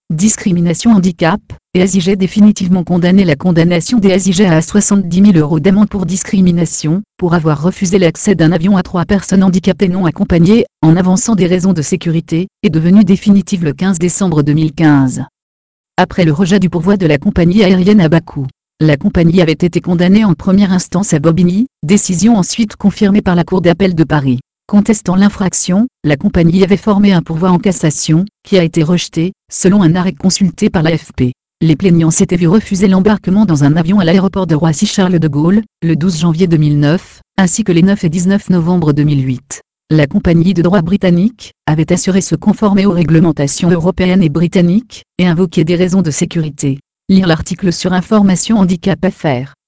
discrimination handicap, et EasyJet définitivement condamné. La condamnation des EasyJet à 70 000 € d'amende pour discrimination, pour avoir refusé l'accès d'un avion à 3 personnes handicapées non accompagnées, en avançant des raisons de sécurité, est devenue définitive le 15 décembre 2015. Après le rejet du pourvoi de la compagnie aérienne à Bakou, la compagnie avait été condamnée en première instance à Bobigny, décision ensuite confirmée par la Cour d'appel de Paris. Contestant l'infraction, la compagnie avait formé un pourvoi en cassation, qui a été rejeté, selon un arrêt consulté par l'AFP. Les plaignants s'étaient vus refuser l'embarquement dans un avion à l'aéroport de Roissy-Charles de Gaulle, le 12 janvier 2009, ainsi que les 9 et 19 novembre 2008. La compagnie de droit britannique avait assuré se conformer aux réglementations européennes et britanniques, et invoqué des raisons de sécurité. Lire l'article sur Information Handicap FR.